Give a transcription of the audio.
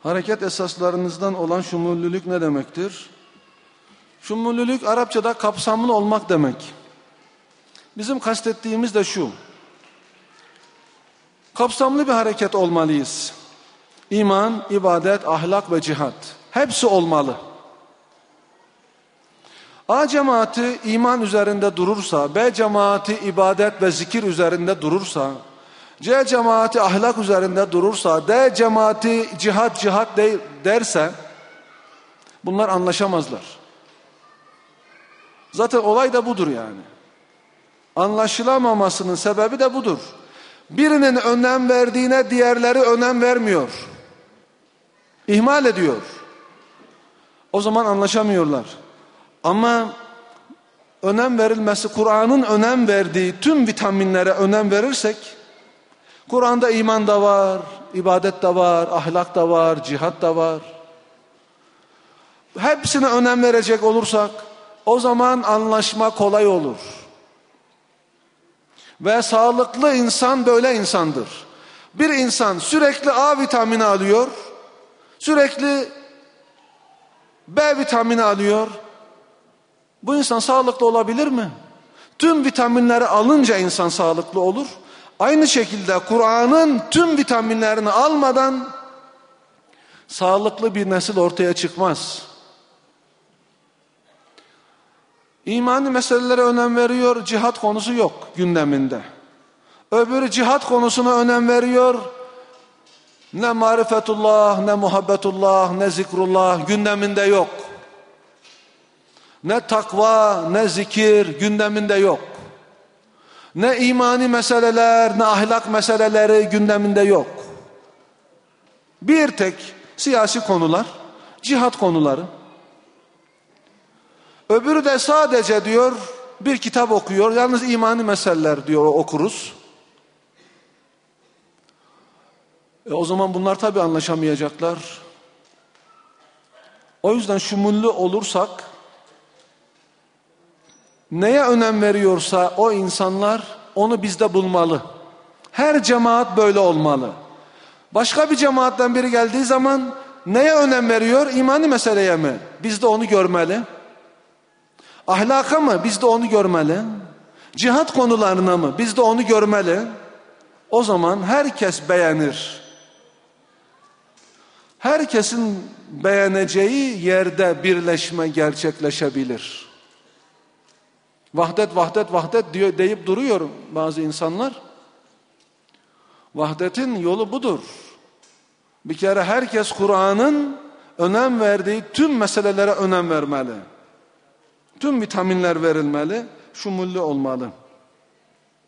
Hareket esaslarınızdan olan şumullülük ne demektir? Şumullülük Arapçada kapsamlı olmak demek. Bizim kastettiğimiz de şu: kapsamlı bir hareket olmalıyız. İman, ibadet, ahlak ve cihat. Hepsi olmalı. A cemaati iman üzerinde durursa, B cemaati ibadet ve zikir üzerinde durursa, C cemaati ahlak üzerinde durursa, D cemaati cihat derse, bunlar anlaşamazlar. Zaten olay da budur yani. Anlaşılamamasının sebebi de budur. Birinin önem verdiğine diğerleri önem vermiyor. İhmal ediyor. O zaman anlaşamıyorlar. Ama önem verilmesi, Kur'an'ın önem verdiği tüm vitaminlere önem verirsek, Kur'an'da iman da var, ibadet de var, ahlak da var, cihat da var. Hepsine önem verecek olursak, o zaman anlaşma kolay olur. Ve sağlıklı insan böyle insandır. Bir insan sürekli A vitamini alıyor, sürekli B vitamini alıyor. Bu insan sağlıklı olabilir mi? Tüm vitaminleri alınca insan sağlıklı olur. Aynı şekilde Kur'an'ın tüm vitaminlerini almadan sağlıklı bir nesil ortaya çıkmaz. İmani meselelere önem veriyor, cihat konusu yok gündeminde. Öbürü cihat konusuna önem veriyor. Ne marifetullah, ne muhabbetullah, ne zikrullah gündeminde yok. Ne takva, ne zikir gündeminde yok. Ne imani meseleler, ne ahlak meseleleri gündeminde yok. Bir tek siyasi konular, cihat konuları. Öbürü de sadece diyor bir kitap okuyor. Yalnız imani meseleler diyor okuruz. O zaman bunlar tabii anlaşamayacaklar. O yüzden şumullü olursak, neye önem veriyorsa o insanlar onu bizde bulmalı. Her cemaat böyle olmalı. Başka bir cemaatten biri geldiği zaman neye önem veriyor? İmani meseleye mi? Biz de onu görmeli. Ahlaka mı? Biz de onu görmeli. Cihat konularına mı? Biz de onu görmeli. O zaman herkes beğenir. Herkesin beğeneceği yerde birleşme gerçekleşebilir. Vahdet, vahdet, vahdet diyor, deyip duruyor bazı insanlar. Vahdetin yolu budur. Bir kere herkes Kur'an'ın önem verdiği tüm meselelere önem vermeli. Tüm vitaminler verilmeli, şumullü olmalı.